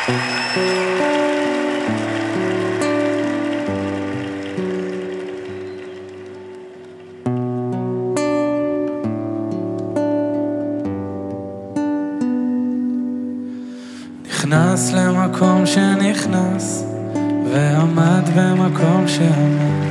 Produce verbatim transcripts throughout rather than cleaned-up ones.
נכנס למקום שנכנס ועמד במקום שעמד,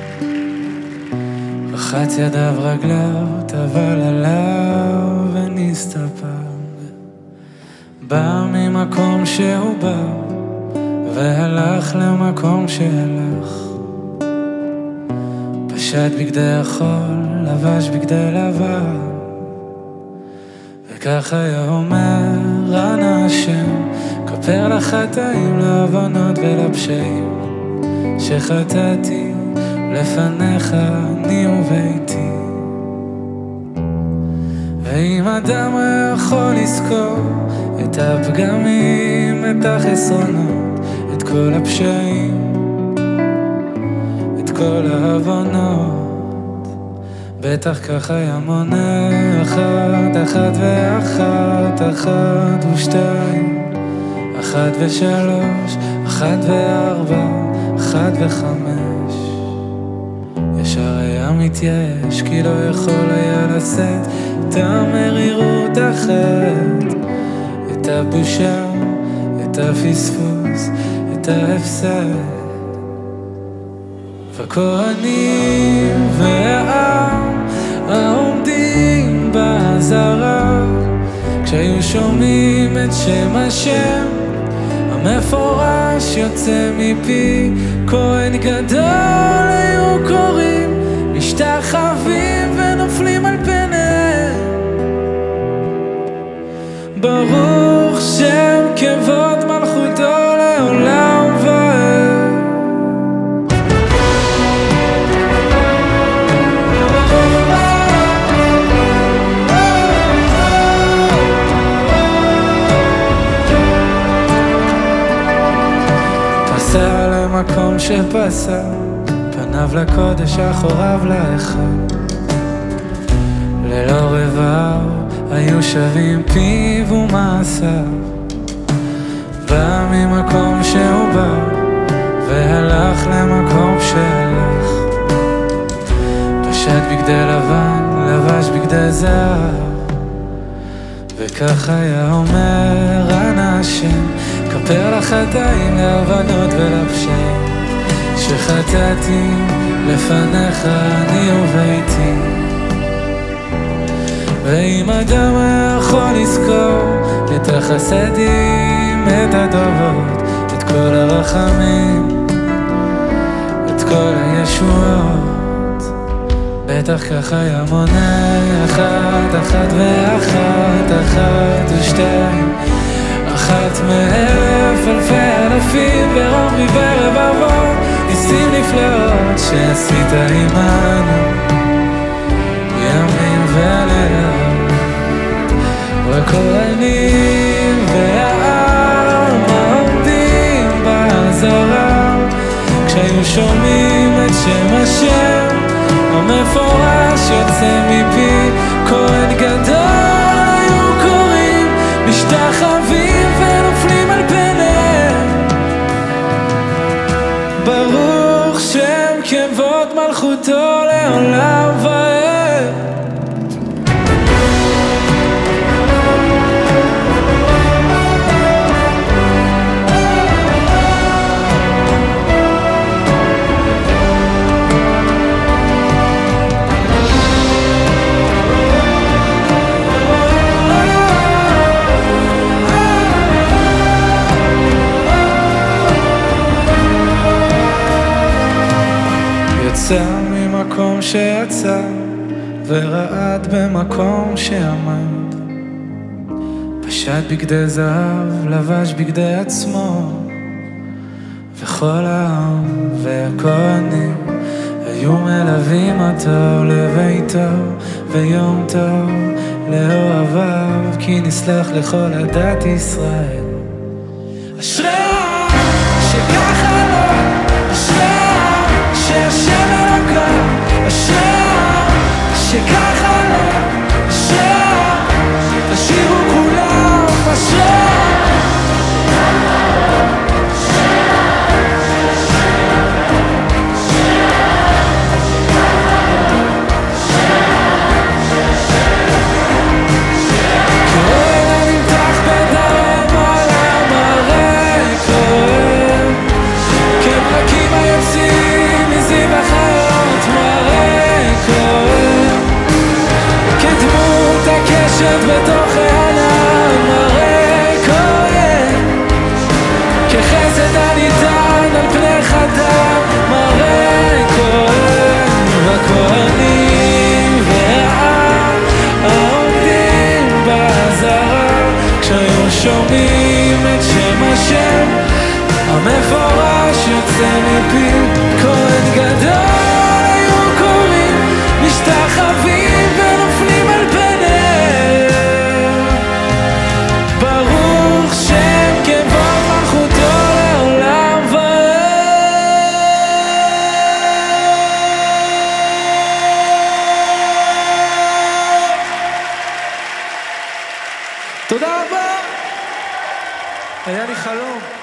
רחץ ידיו רגליו, טבל עליו ונסתפר. בא ממקום שהוא בא והלך למקום שהלך, פשט בגדי החול, לבש בגדי לבן, וכך היה אומר אנא השם, כפר לחטאים, לעוונות ולפשעים שחטאתי לפניך אני וביתי. ואם אדם היה יכול לזכור את הפגמים, את החסרונות, את כל הפשעים, את כל העוונות, בטח כך היה מונה אחת, אחת ואחת, אחת ושתיים, אחת ושלוש, אחת וארבע, אחת וחמש. ישר היה מתייאש, כי לא יכול היה לשאת את המרירות אחת, את הבושה, את הפספוס, את ההפסד. והכהנים והעם העומדים בעזרה, כשהיו שומעים את שם השם המפורש יוצא מפי, כהן גדול היו קוראים, משתחווים ונופלים על פניהם. ברוך שם כבוד מלכותו לעולם ועד. פסע למקום שפסע, פניו לקודש אחוריו לאחד, ללא רבב היו שווים פיו ומעשיו. בא ממקום שהוא בא והלך למקום שהלך, פשט בגדי לבן, לבש בגדי זהב, וכך היה אומר אנא השם, כפר לחטאים, לעוונות ולפשעים שחטאתי לפניך אני וביתי. ואם אדם היה יכול לזכור את החסדים, את הטובות, את כל הרחמים, את כל הישועות, בטח כך היה מונה אחת, אחת ואחת, אחת ושתיים, אחת מאלף אלפי אלפים ורבי ורבבות, ניסים נפלאות שעשית עמנו ימים ולילות. והכהנים והעם העומדים בעזרה, כשהיו שומעים את שם השם המפורש יוצא מפי, כהן גדול היו קוראים, משתחווים ונופלים על פניהם. ברוך שם כבוד מלכותו לעולם ועד. יצא ממקום שיצא ורעד במקום שעמד, פשט בגדי זהב, לבש בגדי עצמו, וכל העם והכהנים היו מלווים אותו לביתו, ויום טוב לאוהביו, כי נסלח לכל עדת ישראל. אשרי שככה לו, אשרי שהשם אלוקיו, אשרי שככה לו, אשרי תשירו כולם, אשרי שומעים את שם השם המפורש יוצא מפי, כהן גדול היו קוראים, משתחווים ונופלים על פניהם. ברוך שם כבוד מלכותו לעולם ועד. תודה רבה, היה לי חלום.